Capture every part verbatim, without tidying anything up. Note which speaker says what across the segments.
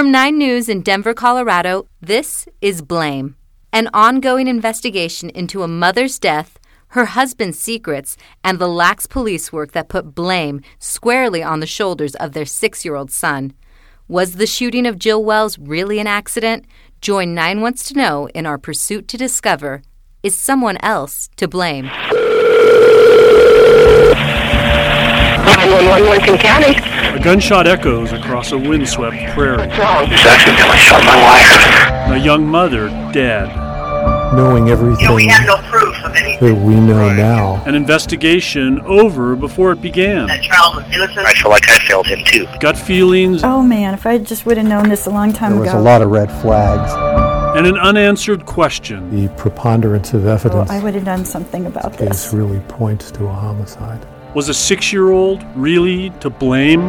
Speaker 1: From nine News in Denver, Colorado, this is Blame, an ongoing investigation into a mother's death, her husband's secrets, and the lax police work that put blame squarely on the shoulders of their six-year-old son. Was the shooting of Jill Wells really an accident? Join Nine Wants to Know in our pursuit to discover, is someone else to blame?
Speaker 2: nine one one, Lincoln County.
Speaker 3: A gunshot echoes across a windswept prairie.
Speaker 2: What's wrong?
Speaker 4: He's accidentally shot my wife.
Speaker 3: A young mother dead.
Speaker 5: Knowing everything
Speaker 2: You know, we have no proof of anything.
Speaker 5: that we know now.
Speaker 3: An investigation over before it began.
Speaker 2: That child was innocent.
Speaker 4: I feel like I failed him too.
Speaker 3: Gut feelings
Speaker 6: Oh man, if I just would have known this a long time
Speaker 5: There was
Speaker 6: ago.
Speaker 5: a lot of red flags.
Speaker 3: and an unanswered question.
Speaker 5: The preponderance of
Speaker 6: Oh,
Speaker 5: evidence
Speaker 6: I would have done something about this.
Speaker 5: case really points to a homicide.
Speaker 3: Was a six-year-old really to blame?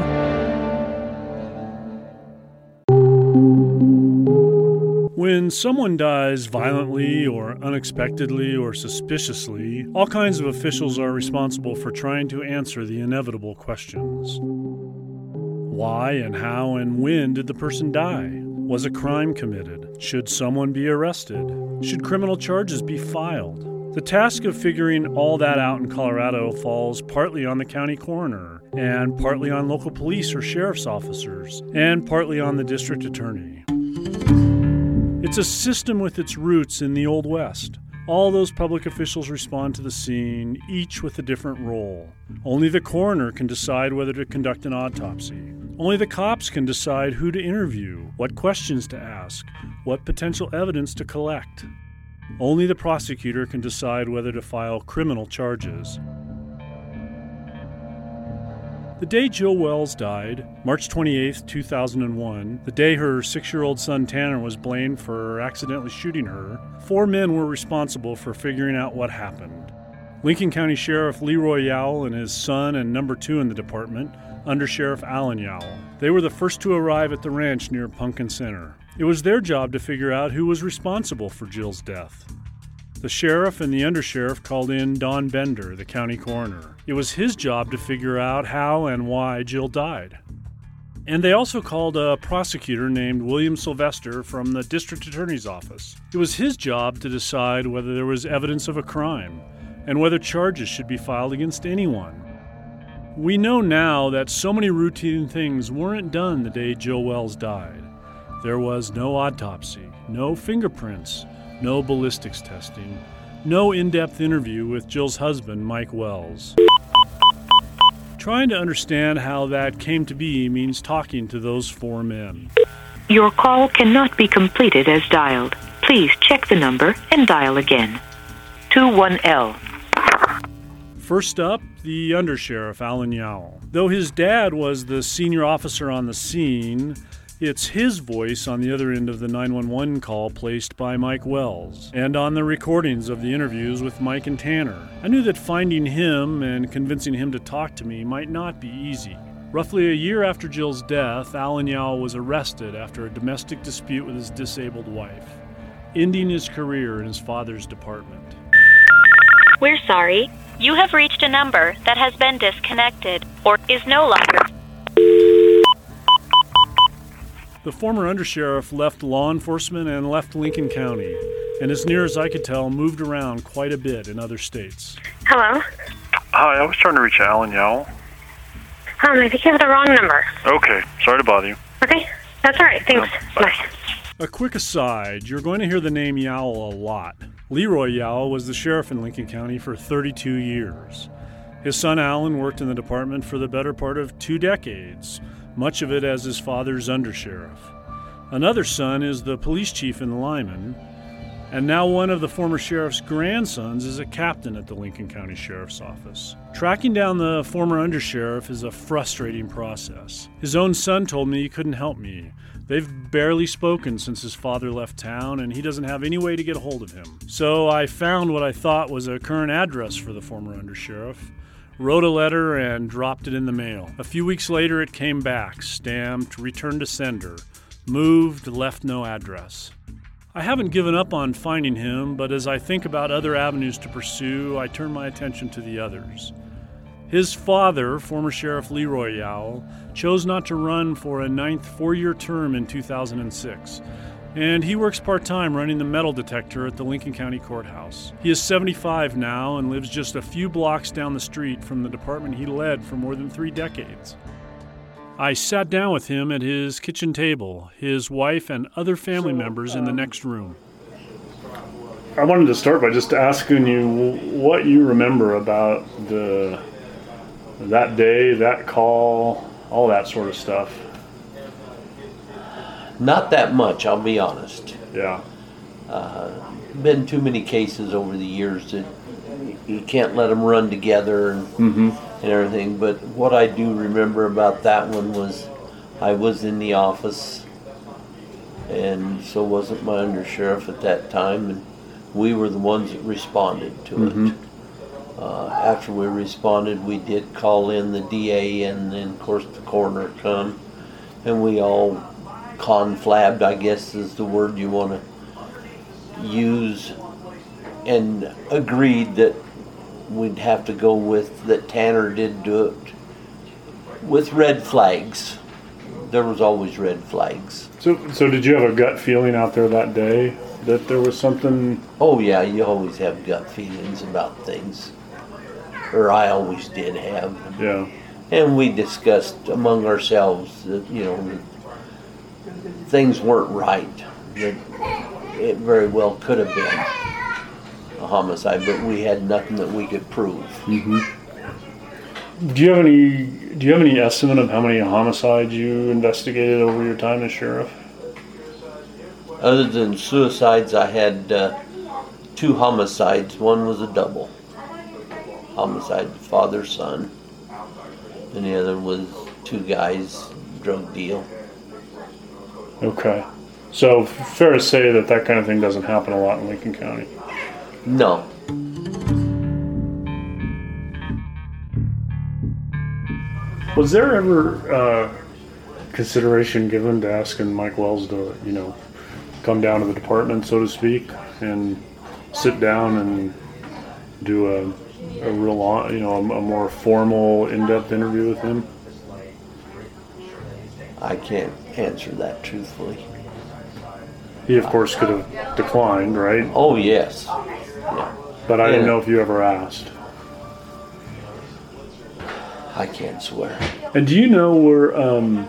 Speaker 3: When someone dies violently or unexpectedly or suspiciously, all kinds of officials are responsible for trying to answer the inevitable questions. Why and how and when did the person die? Was a crime committed? Should someone be arrested? Should criminal charges be filed? The task of figuring all that out in Colorado falls partly on the county coroner, and partly on local police or sheriff's officers, and partly on the district attorney. It's a system with its roots in the Old West. All those public officials respond to the scene, each with a different role. Only the coroner can decide whether to conduct an autopsy. Only the cops can decide who to interview, what questions to ask, what potential evidence to collect. Only the prosecutor can decide whether to file criminal charges. The day Jill Wells died, March twenty-eighth, two thousand one, the day her six-year-old son Tanner was blamed for accidentally shooting her, four men were responsible for figuring out what happened. Lincoln County Sheriff Leroy Yowell and his son and number two in the department, Under Sheriff Alan Yowell. They were the first to arrive at the ranch near Pumpkin Center. It was their job to figure out who was responsible for Jill's death. The sheriff and the undersheriff called in Don Bender, the county coroner. It was his job to figure out how and why Jill died. And they also called a prosecutor named William Sylvester from the district attorney's office. It was his job to decide whether there was evidence of a crime and whether charges should be filed against anyone. We know now that so many routine things weren't done the day Jill Wells died. There was no autopsy, no fingerprints, no ballistics testing, no in-depth interview with Jill's husband, Mike Wells. Trying to understand how that came to be means talking to those four men.
Speaker 7: Your call cannot be completed as dialed. Please check the number and dial again. two one L.
Speaker 3: First up, the undersheriff, Alan Yowell. Though his dad was the senior officer on the scene, it's his voice on the other end of the nine one one call placed by Mike Wells, and on the recordings of the interviews with Mike and Tanner. I knew that finding him and convincing him to talk to me might not be easy. Roughly a year after Jill's death, Alan Yowell was arrested after a domestic dispute with his disabled wife, ending his career in his father's department.
Speaker 8: We're sorry. You have reached a number that has been disconnected or is no longer...
Speaker 3: The former undersheriff left law enforcement and left Lincoln County, and as near as I could tell, moved around quite a bit in other states.
Speaker 9: Hello?
Speaker 10: Hi, I was trying to reach Alan Yowell.
Speaker 9: Um, I think you have the wrong number.
Speaker 10: Okay, sorry to bother you.
Speaker 9: Okay, that's all right. Thanks.
Speaker 10: No, bye.
Speaker 9: Bye.
Speaker 3: A quick aside, you're going to hear the name Yowell a lot. Leroy Yowell was the sheriff in Lincoln County for thirty-two years. His son Alan worked in the department for the better part of two decades, much of it as his father's undersheriff. Another son is the police chief in Lyman, and now one of the former sheriff's grandsons is a captain at the Lincoln County Sheriff's Office. Tracking down the former undersheriff is a frustrating process. His own son told me he couldn't help me. They've barely spoken since his father left town, and he doesn't have any way to get a hold of him. So I found what I thought was a current address for the former undersheriff, wrote a letter, and dropped it in the mail. A few weeks later, it came back, stamped, returned to sender, moved, left no address. I haven't given up on finding him, but as I think about other avenues to pursue, I turn my attention to the others. His father, former Sheriff Leroy Yowell, chose not to run for a ninth four-year term in two thousand six, and he works part-time running the metal detector at the Lincoln County Courthouse. He is seventy-five now and lives just a few blocks down the street from the department he led for more than three decades. I sat down with him at his kitchen table, his wife and other family members in the next room. I wanted to start by just asking you what you remember about the that day, that call, all that sort of stuff.
Speaker 11: Not that much, I'll be honest.
Speaker 3: Yeah.
Speaker 11: Uh, been too many cases over the years that you can't let them run together and,
Speaker 3: mm-hmm.
Speaker 11: and everything. But what I do remember about that one was I was in the office, and so wasn't my undersheriff at that time, and we were the ones that responded to
Speaker 3: mm-hmm.
Speaker 11: it. Uh, after we responded, we did call in the D A, and then of course the coroner come, and we all conflabbed, I guess is the word you want to use, and agreed that we'd have to go with that Tanner did do it with red flags. There was always red flags.
Speaker 3: So, so did you have a gut feeling out there that day that there was something?
Speaker 11: Oh yeah, you always have gut feelings about things. Or I always did have.
Speaker 3: Yeah.
Speaker 11: And we discussed among ourselves that, you know, that things weren't right. That it very well could have been a homicide, but we had nothing that we could prove.
Speaker 3: Mm-hmm. Do you have any? Do you have any estimate of how many homicides you investigated over your time as sheriff?
Speaker 11: Other than suicides, I had uh, two homicides. One was a double homicide, father, son, and the other was two guys, drug deal.
Speaker 3: Okay. So fair to say that that kind of thing doesn't happen a lot in Lincoln County?
Speaker 11: No.
Speaker 3: Was there ever uh, consideration given to asking Mike Wells to, you know, come down to the department, so to speak, and sit down and do a a real, you know, a more formal, in-depth interview with him?
Speaker 11: I can't answer that truthfully.
Speaker 3: He, of course, could have declined, right?
Speaker 11: Oh, yes. Yeah.
Speaker 3: But I
Speaker 11: yeah.
Speaker 3: didn't know if you ever asked.
Speaker 11: I can't swear.
Speaker 3: And do you know where, um,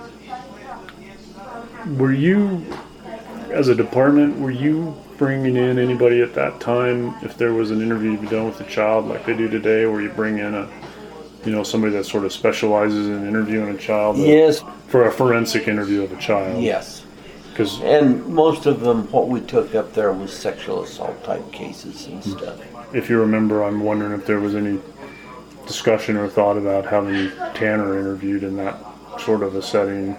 Speaker 3: were you, as a department, were you bringing in anybody at that time, if there was an interview to be done with a child like they do today, where you bring in a, you know, somebody that sort of specializes in interviewing a child?
Speaker 11: Yes.
Speaker 3: For a forensic interview of a child?
Speaker 11: Yes.
Speaker 3: Cause,
Speaker 11: and most of them, what we took up there was sexual assault type cases and stuff.
Speaker 3: If you remember, I'm wondering if there was any discussion or thought about having Tanner interviewed in that sort of a setting.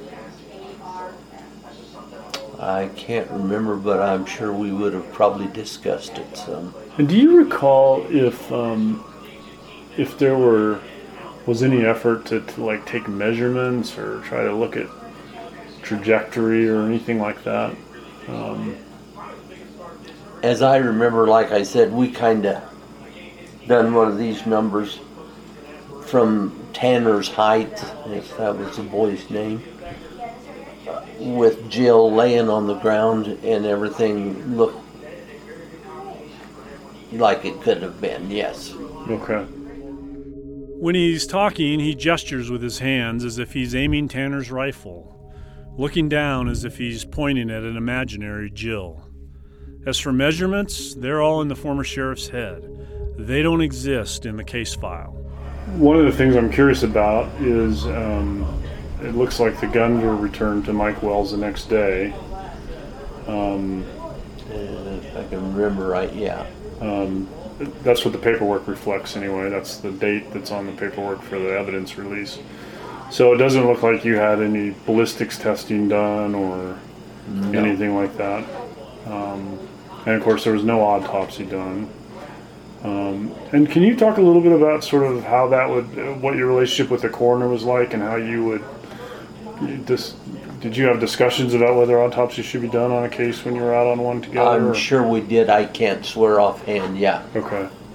Speaker 11: I can't remember, but I'm sure we would have probably discussed it some.
Speaker 3: And do you recall if um, if there were was any effort to, to like take measurements or try to look at trajectory or anything like that? Um,
Speaker 11: As I remember, like I said, we kind of done one of these numbers from Tanner's height, if that was the boy's name, with Jill laying on the ground, and everything looked like it could have been, yes.
Speaker 3: Okay. When he's talking, he gestures with his hands as if he's aiming Tanner's rifle, looking down as if he's pointing at an imaginary Jill. As for measurements, they're all in the former sheriff's head. They don't exist in the case file. One of the things I'm curious about is um, it looks like the guns were returned to Mike Wells the next day. Um,
Speaker 11: uh, if I can remember right, yeah.
Speaker 3: Um, that's what the paperwork reflects anyway. That's the date that's on the paperwork for the evidence release. So it doesn't look like you had any ballistics testing done or no. anything like that. Um, and of course there was no autopsy done. Um, and can you talk a little bit about sort of how that would, what your relationship with the coroner was like, and how you would, you dis, did you have discussions about whether autopsy should be done on a case when you were out on one together?
Speaker 11: I'm
Speaker 3: or?
Speaker 11: sure we did. I can't swear offhand, yeah.
Speaker 3: Okay.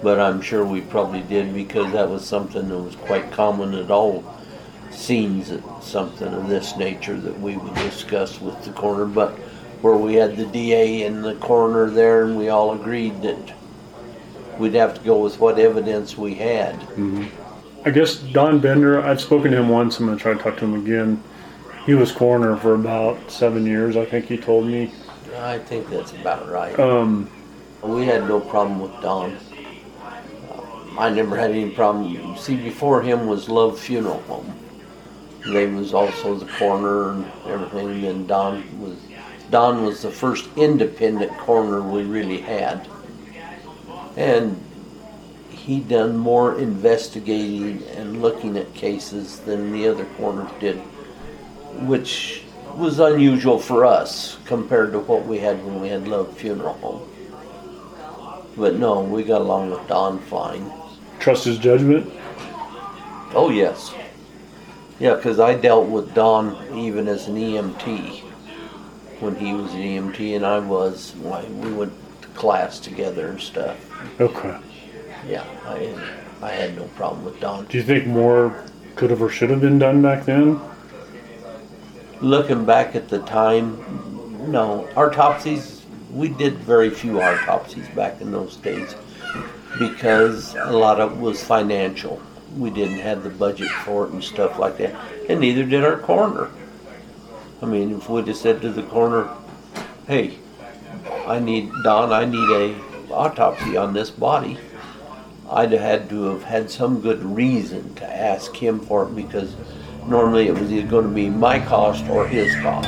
Speaker 11: but I'm sure we probably did because that was something that was quite common at all scenes, at something of this nature that we would discuss with the coroner. But where we had the D A and the coroner there, and we all agreed that we'd have to go with what evidence we had.
Speaker 3: Mm-hmm. I guess Don Bender, I've spoken to him once. I'm going to try to talk to him again. He was coroner for about seven years, I think he told me.
Speaker 11: I think that's about right.
Speaker 3: Um,
Speaker 11: we had no problem with Don. Uh, I never had any problem. See, before him was Love Funeral Home. They was also the coroner and everything. And Don was Don was the first independent coroner we really had. And he done more investigating and looking at cases than the other coroners did, which was unusual for us compared to what we had when we had Love Funeral Home. But no, we got along with Don fine.
Speaker 3: Trust his judgment?
Speaker 11: Oh, yes. Yeah, because I dealt with Don even as an E M T. When he was an E M T and I was, like, we went to class together and stuff.
Speaker 3: Okay.
Speaker 11: Yeah, I, I had no problem with Don.
Speaker 3: Do you think more could have or should have been done back then?
Speaker 11: Looking back at the time, no. Autopsies, we did very few autopsies back in those days because a lot of it was financial. We didn't have the budget for it and stuff like that. And neither did our coroner. I mean, if we'd have said to the coroner, hey, I need, Don, I need a autopsy on this body, I'd have had to have had some good reason to ask him for it because normally it was either going to be my cost or his cost.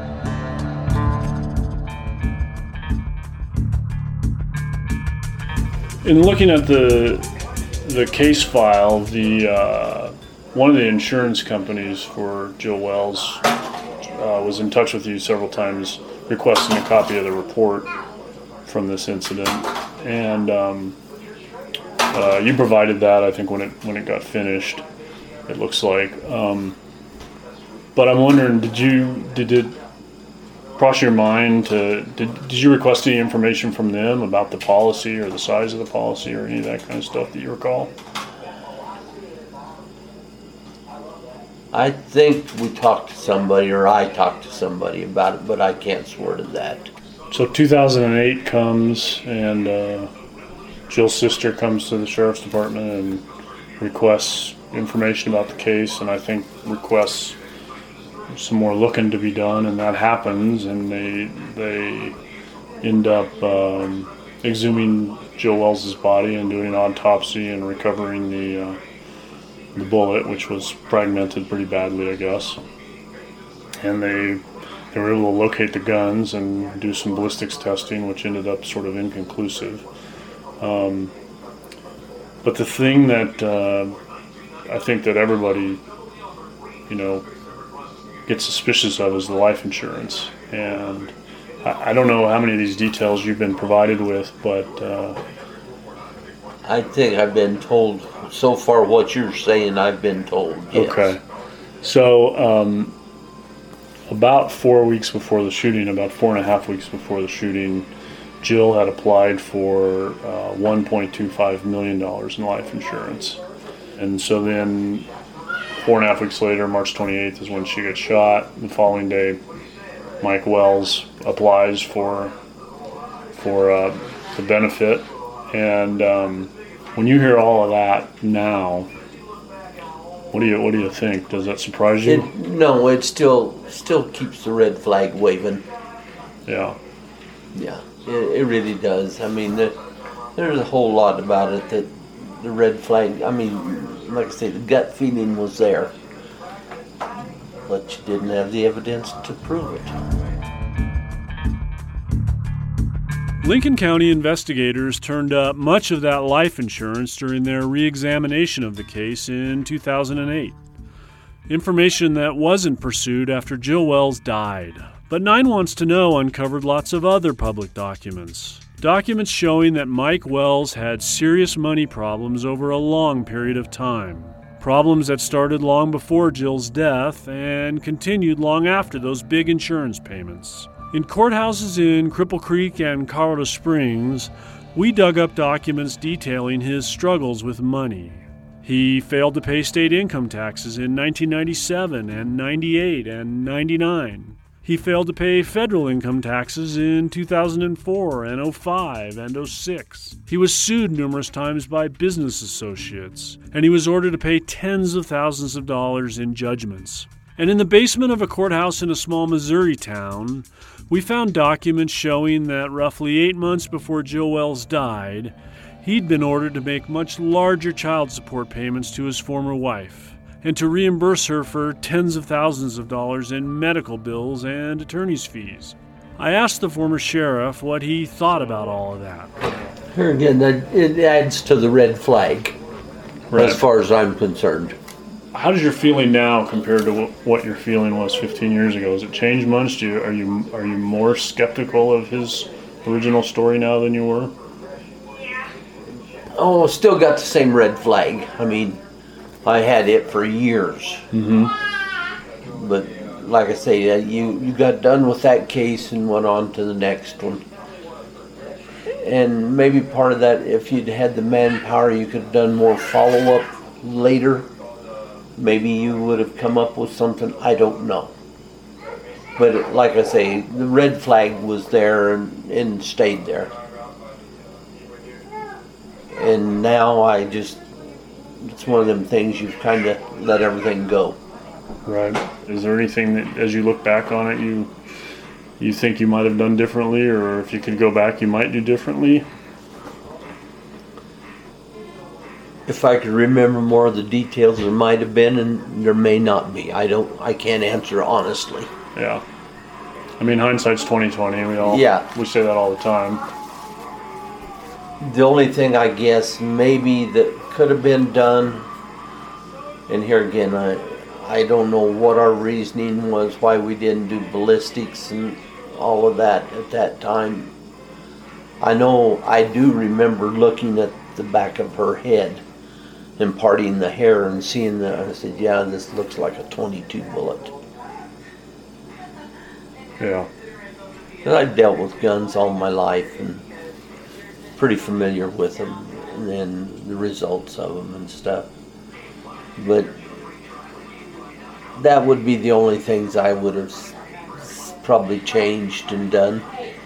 Speaker 3: In looking at the the case file, the uh, one of the insurance companies for Jill Wells uh, was in touch with you several times requesting a copy of the report from this incident, and um, uh, you provided that, I think, when it when it got finished. It looks like, um, but I'm wondering, did you did it cross your mind to did did you request any information from them about the policy or the size of the policy or any of that kind of stuff that you recall?
Speaker 11: I think we talked to somebody, or I talked to somebody about it, but I can't swear to that.
Speaker 3: So two thousand eight comes, and uh, Jill's sister comes to the sheriff's department and requests information about the case, and I think requests some more looking to be done, and that happens, and they they end up um, exhuming Jill Wells's body and doing an autopsy and recovering the uh, the bullet, which was fragmented pretty badly, I guess. And they they were able to locate the guns and do some ballistics testing, which ended up sort of inconclusive. Um, but the thing that uh, I think that everybody, you know, gets suspicious of is the life insurance. And I, I don't know how many of these details you've been provided with, but uh,
Speaker 11: I think I've been told so far what you're saying. I've been told. Yes.
Speaker 3: Okay. So um, about four weeks before the shooting, about four and a half weeks before the shooting, Jill had applied for uh, one point two five million dollars in life insurance. And so then four and a half weeks later, March twenty-eighth, is when she gets shot. The following day, Mike Wells applies for for uh, the benefit. And um, when you hear all of that now, what do you what do you think? Does that surprise you?
Speaker 11: It, no, it still still keeps the red flag waving.
Speaker 3: Yeah.
Speaker 11: Yeah, it, it really does. I mean, the, there's a whole lot about it that the red flag, I mean, like I say, the gut feeling was there, but you didn't have the evidence to prove it.
Speaker 3: Lincoln County investigators turned up much of that life insurance during their re-examination of the case in two thousand eight. Information that wasn't pursued after Jill Wells died. But nine Wants to Know uncovered lots of other public documents. Documents showing that Mike Wells had serious money problems over a long period of time. Problems that started long before Jill's death and continued long after those big insurance payments. In courthouses in Cripple Creek and Colorado Springs, We dug up documents detailing his struggles with money. He failed to pay state income taxes in nineteen ninety-seven and ninety-eight and ninety-nine. He failed to pay federal income taxes in two thousand four and oh five and oh six. He was sued numerous times by business associates, and he was ordered to pay tens of thousands of dollars in judgments. And in the basement of a courthouse in a small Missouri town, we found documents showing that roughly eight months before Jill Wells died, he'd been ordered to make much larger child support payments to his former wife, and to reimburse her for tens of thousands of dollars in medical bills and attorney's fees. I asked the former sheriff what he thought about all of that.
Speaker 11: Here again, it adds to the red flag, right, as far as I'm concerned.
Speaker 3: How does your feeling now compared to what your feeling was fifteen years ago? Has it changed much? Do you, are you are you more skeptical of his original story now than you were?
Speaker 11: Oh, still got the same red flag. I mean, I had it for years.
Speaker 3: Mm-hmm.
Speaker 11: But like I say, you, you got done with that case and went on to the next one. And maybe part of that, if you'd had the manpower, you could have done more follow-up later. Maybe you would have come up with something, I don't know. But like I say, the red flag was there and, and stayed there. And now I just, it's one of them things you've kind of let everything go.
Speaker 3: Right. Is there anything that, as you look back on it, you you think you might have done differently, or if you could go back, you might do differently?
Speaker 11: If I could remember more of the details, there might have been, and there may not be. I don't. I can't answer honestly.
Speaker 3: Yeah. I mean, hindsight's twenty twenty. We all.
Speaker 11: Yeah.
Speaker 3: We say that all the time.
Speaker 11: The only thing I guess maybe that could have been done, and here again, I I don't know what our reasoning was, why we didn't do ballistics and all of that at that time. I know I do remember looking at the back of her head and parting the hair and seeing that. I said, yeah, this looks like a twenty-two bullet.
Speaker 3: Yeah.
Speaker 11: And I've dealt with guns all my life and pretty familiar with them and then the results of them and stuff. But that would be the only things I would have probably changed and done.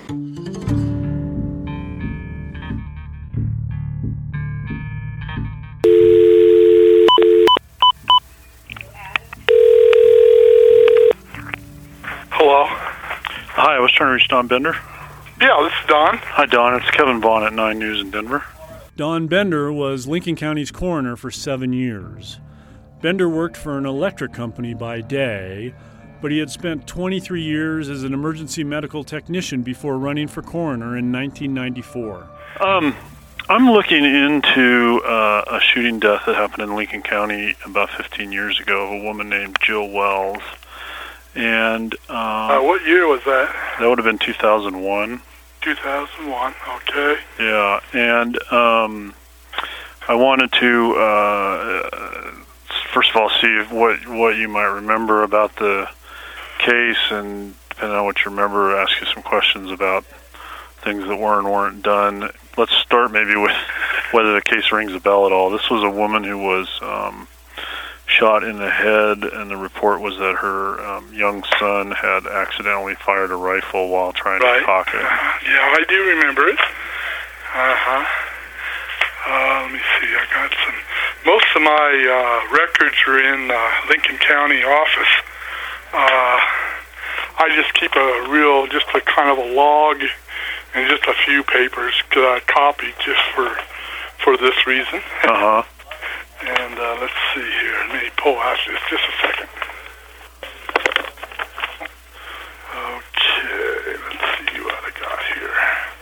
Speaker 10: Hello? Hi, I was trying to reach Don Bender. Yeah, this is Don. Hi, Don. It's Kevin Vaughn at nine News in Denver.
Speaker 3: Don Bender was Lincoln County's coroner for seven years. Bender worked for an electric company by day, but he had spent twenty-three years as an emergency medical technician before running for coroner in nineteen ninety-four.
Speaker 10: Um, I'm looking into uh, a shooting death that happened in Lincoln County about fifteen years ago of a woman named Jill Wells. And um,
Speaker 12: uh, what year was that?
Speaker 10: That would have been two thousand one.
Speaker 12: two thousand one, okay.
Speaker 10: Yeah, and um, I wanted to, uh, first of all, see if what what you might remember about the case, and depending on what you remember, ask you some questions about things that were and weren't done. Let's start maybe with whether the case rings a bell at all. This was a woman who was um, shot in the head, and the report was that her um, young son had accidentally fired a rifle while trying
Speaker 12: right.
Speaker 10: to cock it.
Speaker 12: Yeah, I do remember it. Uh-huh. Uh, let me see, I got some... Most of my uh, records are in uh, Lincoln County office. Uh, I just keep a real, just a kind of a log and just a few papers that I copied just for, for this reason.
Speaker 10: Uh-huh.
Speaker 12: And uh, let's see here. Let me pull out this just a second. Okay, let's see what I got here.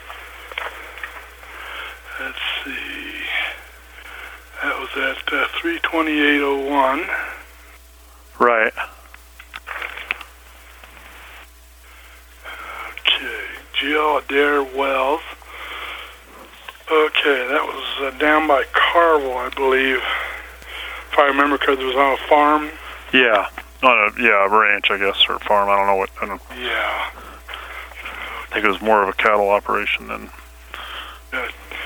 Speaker 12: Let's see. That was at uh, three twenty-eight oh one.
Speaker 10: Right.
Speaker 12: Okay, Jill Adair Wells. Okay, that was uh, down by Carville, I believe. If I remember, because it was on a farm.
Speaker 10: Yeah, on a yeah a ranch, I guess, or a farm. I don't know what. I don't.
Speaker 12: Yeah.
Speaker 10: I think it was more of a cattle operation than.
Speaker 12: Uh,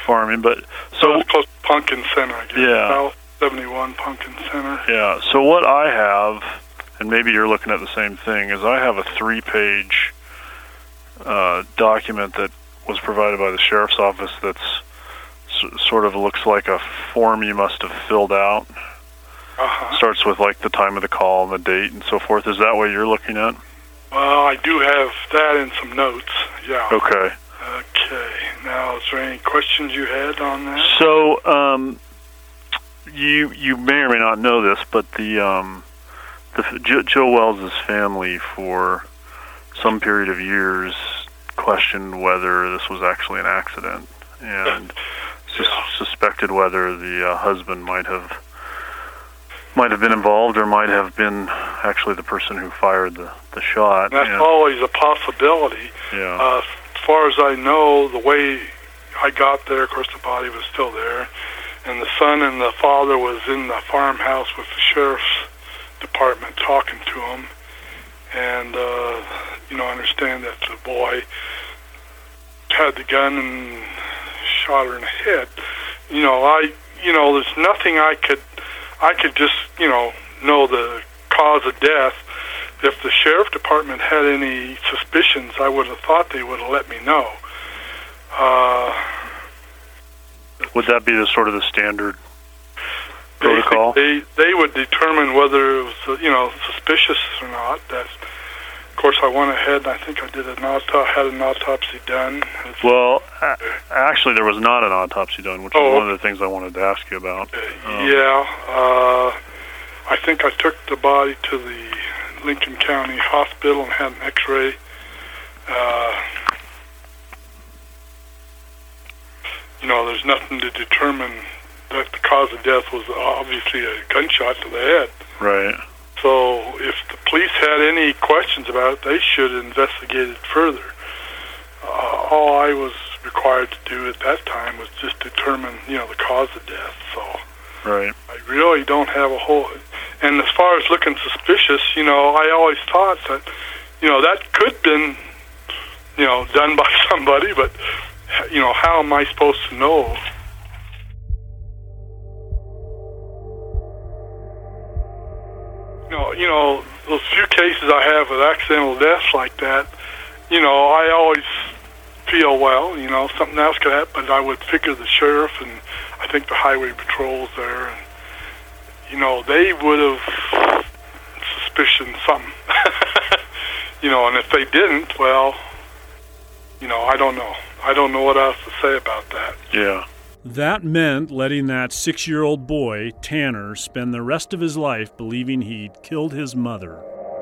Speaker 10: farming, but so
Speaker 12: it's close to Pumpkin Center, I guess.
Speaker 10: Yeah.
Speaker 12: South seventy-one Pumpkin Center.
Speaker 10: Yeah. So what I have, and maybe you're looking at the same thing, is I have a three-page uh, document that was provided by the sheriff's office that's s- sort of looks like a form you must have filled out.
Speaker 12: Uh-huh.
Speaker 10: Starts with like the time of the call and the date and so forth. Is that what you're looking at?
Speaker 12: Well, I do have that in some notes, yeah.
Speaker 10: Okay.
Speaker 12: Okay. Now, is there any questions you had on that?
Speaker 10: So, um, you you may or may not know this, but the um, the Joe, Joe Wells' family for some period of years questioned whether this was actually an accident and sus- suspected whether the uh, husband might have might have been involved or might have been actually the person who fired the, the shot.
Speaker 12: That's
Speaker 10: and,
Speaker 12: always a possibility.
Speaker 10: Yeah.
Speaker 12: Uh, as far as I know, the way I got there, of course, the body was still there, and the son and the father was in the farmhouse with the sheriff's department talking to him, and, uh, you know, I understand that the boy had the gun and shot her in the head. You know, I, you know, there's nothing I could, I could just, you know, know the cause of death. If the sheriff department had any suspicions, I would have thought they would have let me know. Uh,
Speaker 10: would that be the sort of the standard protocol?
Speaker 12: They they would determine whether it was, you know, suspicious or not. That, of course, I went ahead and I think I did an auto, had an autopsy done.
Speaker 10: Well, a- actually, there was not an autopsy done, which
Speaker 12: Oh.
Speaker 10: is one of the things I wanted to ask you about. Um,
Speaker 12: Yeah, uh, I think I took the body to the Lincoln County Hospital and had an X-ray. Uh, you know, there's nothing to determine that the cause of death was obviously a gunshot to the head.
Speaker 10: Right.
Speaker 12: So if the police had any questions about it, they should investigate it further. Uh, all I was required to do at that time was just determine, you know, the cause of death. So
Speaker 10: Right.
Speaker 12: I really don't have a whole... And as far as looking suspicious, you know, I always thought that, you know, that could have been, you know, done by somebody, but, you know, how am I supposed to know? You know, you know, those few cases I have with accidental deaths like that, you know, I always feel, well, you know, something else could happen, but I would figure the sheriff and I think the highway patrol's there, and, you know, they would have suspicioned something. You know, and if they didn't, well, you know, I don't know. I don't know what else to say about that.
Speaker 10: Yeah.
Speaker 3: That meant letting that six-year-old boy, Tanner, spend the rest of his life believing he'd killed his mother.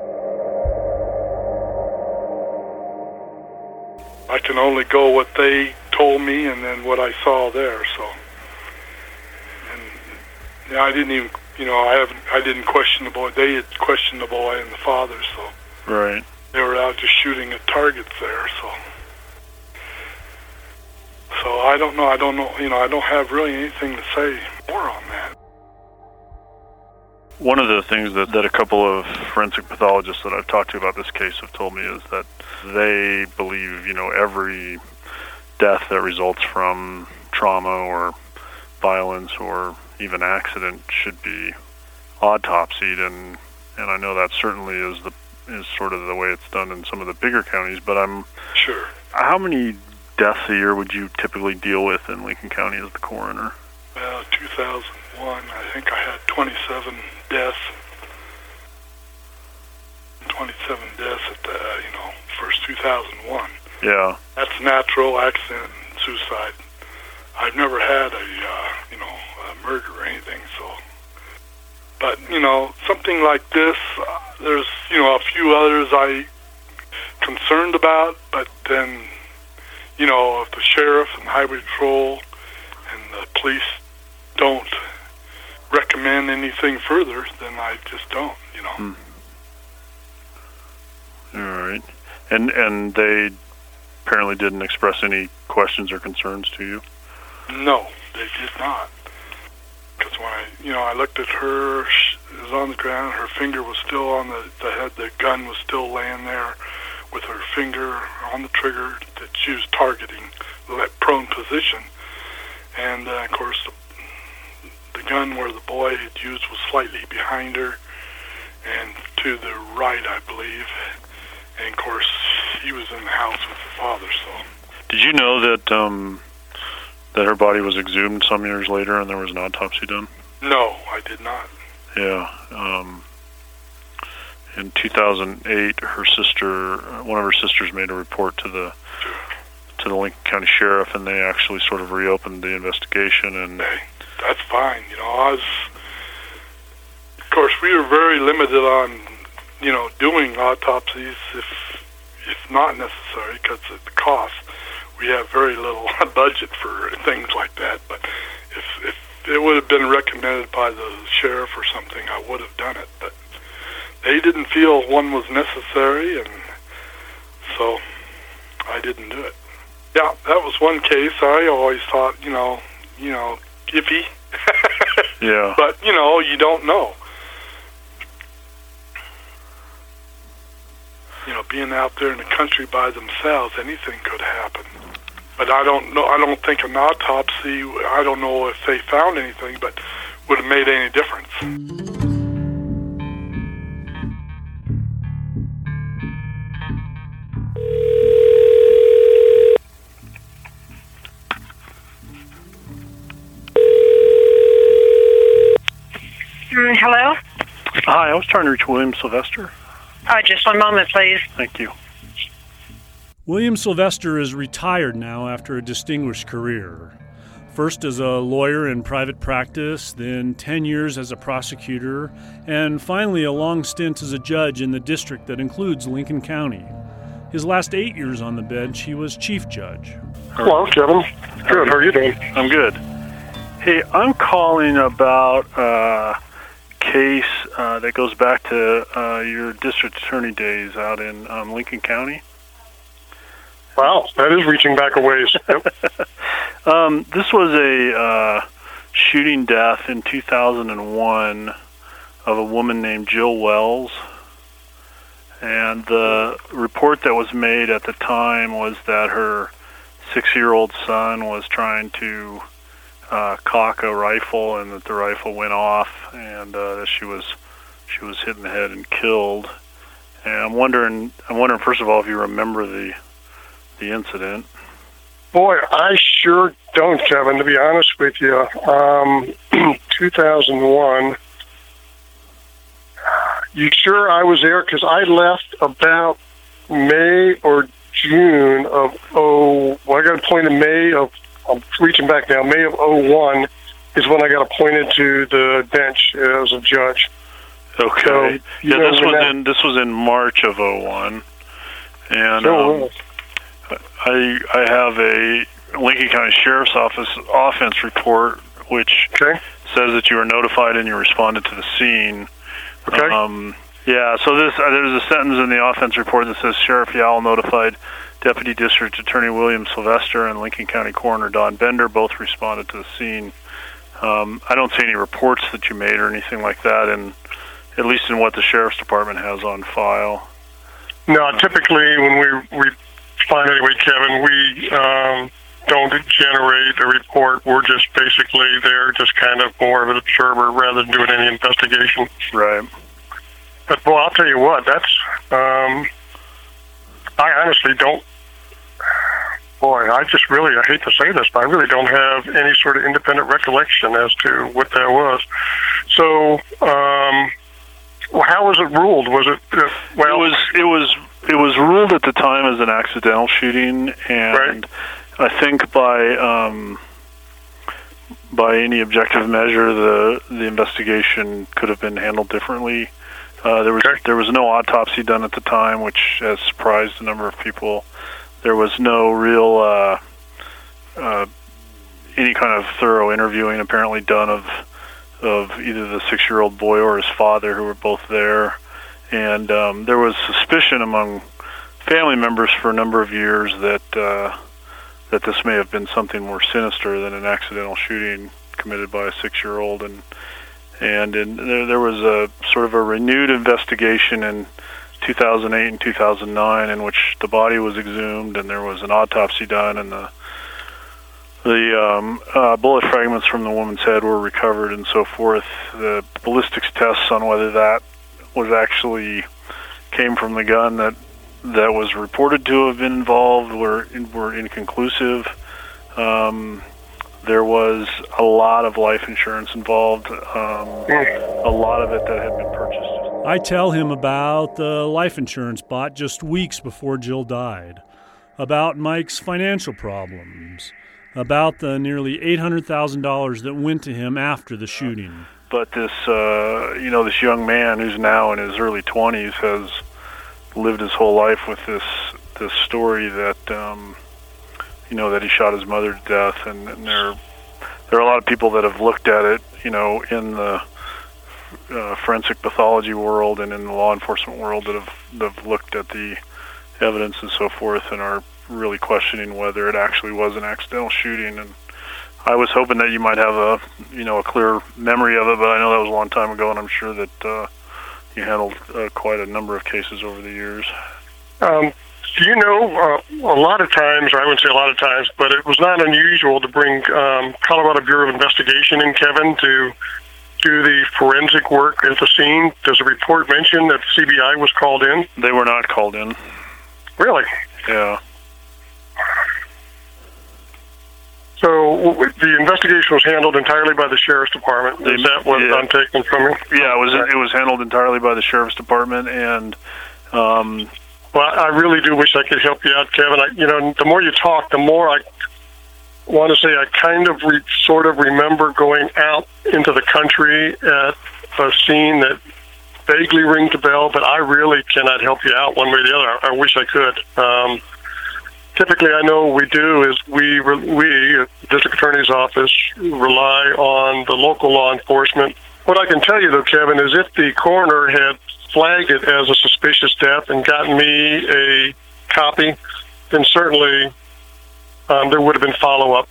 Speaker 12: I can only go what they told me and then what I saw there, so. And, yeah, I didn't even, you know, I haven't, I didn't question the boy. They had questioned the boy and the father, so.
Speaker 10: Right.
Speaker 12: They were out just shooting at targets there, so. So I don't know, I don't know, you know, I don't have really anything to say more on that.
Speaker 10: One of the things that, that a couple of forensic pathologists that I've talked to about this case have told me is that they believe, you know, every death that results from trauma or violence or even accident should be autopsied, and and I know that certainly is the is sort of the way it's done in some of the bigger counties, but I'm
Speaker 12: sure.
Speaker 10: How many deaths a year would you typically deal with in Lincoln County as the coroner?
Speaker 12: Well, two thousand one, I think I had twenty-seven deaths. twenty-seven deaths at the, you know, first two thousand one.
Speaker 10: Yeah.
Speaker 12: That's natural, accident, and suicide. I've never had a, uh, you know, a murder or anything, so. But, you know, something like this, uh, there's, you know, a few others I concerned about, but then, you know, if the sheriff and highway patrol and the police don't recommend anything further, then I just don't, you know.
Speaker 10: Hmm. All right. And and they apparently didn't express any questions or concerns to you?
Speaker 12: No, they did not. Because when I, you know, I looked at her, she was on the ground, her finger was still on the, the head, the gun was still laying there with her finger on the trigger that she was targeting, that prone position. and uh, of course the, the gun where the boy had used was slightly behind her and to the right, I believe. And of course he was in the house with the father. So
Speaker 10: did you know that um, that her body was exhumed some years later and there was an autopsy done?
Speaker 12: No, I did not.
Speaker 10: Yeah. Um, in two thousand eight, her sister, one of her sisters, made a report to the to the Lincoln County Sheriff, and they actually sort of reopened the investigation. And
Speaker 12: hey, that's fine. You know, I was, of course, we were very limited on, you know, doing autopsies if if not necessary because of the cost. We have very little budget for things like that. But if if it would have been recommended by the sheriff or something, I would have done it. But they didn't feel one was necessary, and so I didn't do it. Yeah, that was one case. I always thought, you know, you know, iffy.
Speaker 10: Yeah.
Speaker 12: But, you know, you don't know. You know, being out there in the country by themselves, anything could happen. But I don't know, I don't think an autopsy, I don't know if they found anything, but would have made any difference.
Speaker 9: Mm, hello?
Speaker 10: Hi, I was trying to reach William Sylvester.
Speaker 9: Uh, just one moment, please.
Speaker 10: Thank you.
Speaker 3: William Sylvester is retired now after a distinguished career. First as a lawyer in private practice, then ten years as a prosecutor, and finally a long stint as a judge in the district that includes Lincoln County. His last eight years on the bench, he was chief judge.
Speaker 13: Hello, Kevin. Good. How are you doing?
Speaker 10: I'm good. Hey, I'm calling about a case uh, that goes back to uh, your district attorney days out in um, Lincoln County.
Speaker 13: Wow, that is reaching back a ways. Yep.
Speaker 10: um, this was a uh, shooting death in two thousand one of a woman named Jill Wells. And the report that was made at the time was that her six-year-old son was trying to uh, cock a rifle, and that the rifle went off, and uh, that she was she was hit in the head and killed. And I'm wondering, I'm wondering first of all, if you remember the the incident.
Speaker 13: Boy, I sure don't, Kevin, to be honest with you. Um, two thousand one. You sure I was there? Because I left about May or June of oh. Well, I got appointed May of. I'm reaching back now. May of oh one is when I got appointed to the bench as a judge.
Speaker 10: Okay.
Speaker 13: So,
Speaker 10: yeah,
Speaker 13: know,
Speaker 10: this was
Speaker 13: that,
Speaker 10: in this was in March of oh one, and
Speaker 13: so
Speaker 10: um, I I have a Lincoln County Sheriff's Office offense report which
Speaker 13: okay.
Speaker 10: says that you were notified and you responded to the scene.
Speaker 13: Okay.
Speaker 10: Um, yeah, so this uh, there's a sentence in the offense report that says Sheriff Yowell notified Deputy District Attorney William Sylvester and Lincoln County Coroner Don Bender. Both responded to the scene. Um, I don't see any reports that you made or anything like that, and at least in what the Sheriff's Department has on file.
Speaker 13: No, typically when we we find anyway, Kevin, we um, don't generate a report. We're just basically there, just kind of more of an observer rather than doing any investigation.
Speaker 10: Right.
Speaker 13: But well, I'll tell you what. That's um, I honestly don't. Boy, I just really, I hate to say this, but I really don't have any sort of independent recollection as to what that was. So, um, well, how was it ruled? Was it, uh, well...
Speaker 10: It was, it was, it was ruled at the time as an accidental shooting, and right. I think by, um, by any objective measure, the, the investigation could have been handled differently. Uh, there was, okay. there was no autopsy done at the time, which has surprised a number of people. There was no real, uh, uh, any kind of thorough interviewing apparently done of of either the six-year-old boy or his father, who were both there. And um, there was suspicion among family members for a number of years that uh, that this may have been something more sinister than an accidental shooting committed by a six-year-old. And and in, there, there was a sort of a renewed investigation in two thousand eight and two thousand nine in which the body was exhumed and there was an autopsy done, and the The um, uh, bullet fragments from the woman's head were recovered and so forth. The ballistics tests on whether that was actually came from the gun that that was reported to have been involved were were inconclusive. Um, there was a lot of life insurance involved, um, a lot of it that had been purchased.
Speaker 3: I tell him about the life insurance bought just weeks before Jill died, about Mike's financial problems, about the nearly eight hundred thousand dollars that went to him after the shooting.
Speaker 10: But this, uh, you know, this young man who's now in his early twenties has lived his whole life with this this story that, um, you know, that he shot his mother to death, and, and there there are a lot of people that have looked at it, you know, in the uh, forensic pathology world and in the law enforcement world that have that have looked at the evidence and so forth and are really questioning whether it actually was an accidental shooting. And I was hoping that you might have a, you know, a clear memory of it, but I know that was a long time ago, and I'm sure that uh, you handled uh, quite a number of cases over the years.
Speaker 13: Um, do you know, uh, a lot of times, or I wouldn't say a lot of times, but it was not unusual to bring um, Colorado Bureau of Investigation in, Kevin, to do the forensic work at the scene. Does the report mention that C B I was called in?
Speaker 10: They were not called in.
Speaker 13: Really?
Speaker 10: Yeah.
Speaker 13: So the investigation was handled entirely by the Sheriff's Department. Is that what
Speaker 10: yeah.
Speaker 13: I'm taking from you?
Speaker 10: Yeah, it was it was handled entirely by the Sheriff's Department, and um,
Speaker 13: well, I really do wish I could help you out, Kevin. I, you know, the more you talk, the more I want to say I kind of re- sort of remember going out into the country at a scene that vaguely rings a bell, but I really cannot help you out one way or the other. I, I wish I could. Um, Typically, I know what we do is we, we, District Attorney's Office, rely on the local law enforcement. What I can tell you, though, Kevin, is if the coroner had flagged it as a suspicious death and gotten me a copy, then certainly um, there would have been follow-up.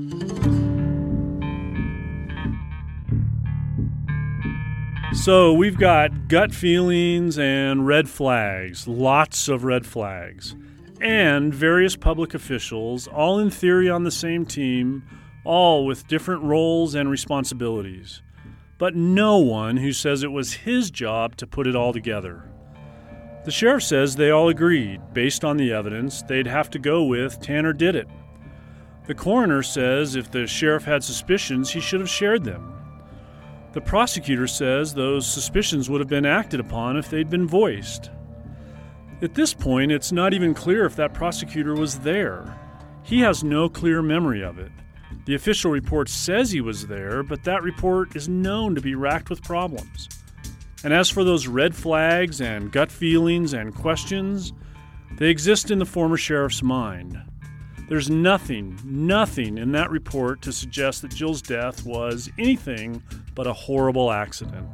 Speaker 3: So we've got gut feelings and red flags, lots of red flags. And various public officials, all in theory on the same team, all with different roles and responsibilities. But no one who says it was his job to put it all together. The sheriff says they all agreed, based on the evidence, they'd have to go with Tanner did it. The coroner says if the sheriff had suspicions, he should have shared them. The prosecutor says those suspicions would have been acted upon if they'd been voiced. At this point, it's not even clear if that prosecutor was there. He has no clear memory of it. The official report says he was there, but that report is known to be racked with problems. And as for those red flags and gut feelings and questions, they exist in the former sheriff's mind. There's nothing, nothing in that report to suggest that Jill's death was anything but a horrible accident.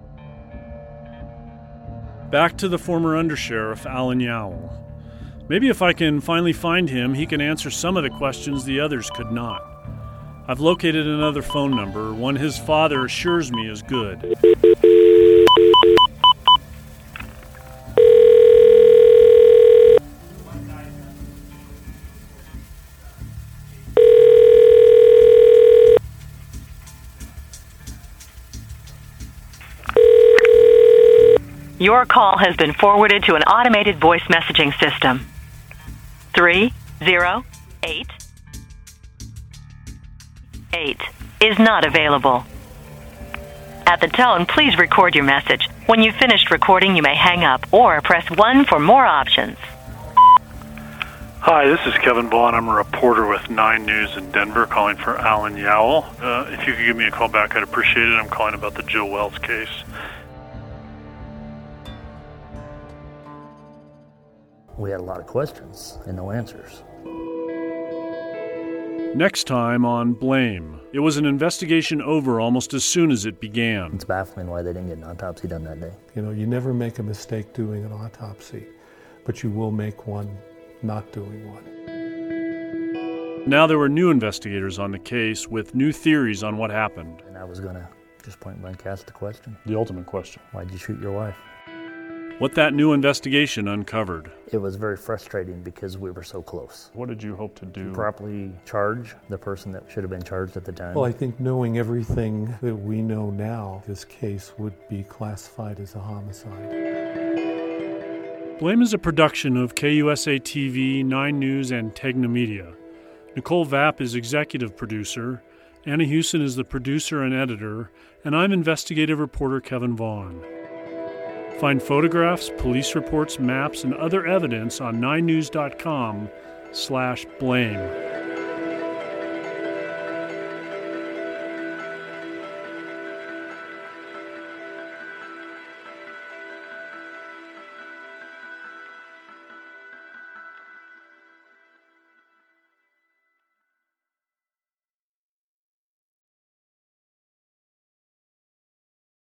Speaker 3: Back to the former undersheriff, Alan Yowell. Maybe if I can finally find him, he can answer some of the questions the others could not. I've located another phone number, one his father assures me is good.
Speaker 7: Your call has been forwarded to an automated voice messaging system. Three zero eight eight is not available. At the tone, please record your message. When you've finished recording, you may hang up or press one for more options.
Speaker 10: Hi, this is Kevin Vaughn. I'm a reporter with Nine News in Denver, calling for Alan Yowell. Uh, if you could give me a call back, I'd appreciate it. I'm calling about the Jill Wells case.
Speaker 14: We had a lot of questions and no answers.
Speaker 3: Next time on Blame. It was an investigation over almost as soon as it began.
Speaker 14: It's baffling why they didn't get an autopsy done that day.
Speaker 5: You know, you never make a mistake doing an autopsy, but you will make one not doing one.
Speaker 3: Now there were new investigators on the case with new theories on what happened.
Speaker 14: And I was going to just point blank ask the question.
Speaker 3: The ultimate question.
Speaker 14: Why'd you shoot your wife?
Speaker 3: what that new investigation uncovered.
Speaker 14: It was very frustrating because we were so close.
Speaker 3: What did you hope to do?
Speaker 14: To properly charge the person that should have been charged at the time.
Speaker 5: Well, I think knowing everything that we know now, this case would be classified as a homicide.
Speaker 3: Blame is a production of K U S A T V, Nine News, and Tegna Media. Nicole Vapp is executive producer, Anna Hewson is the producer and editor, and I'm investigative reporter Kevin Vaughn. Find photographs, police reports, maps, and other evidence on nine news dot com slash blame.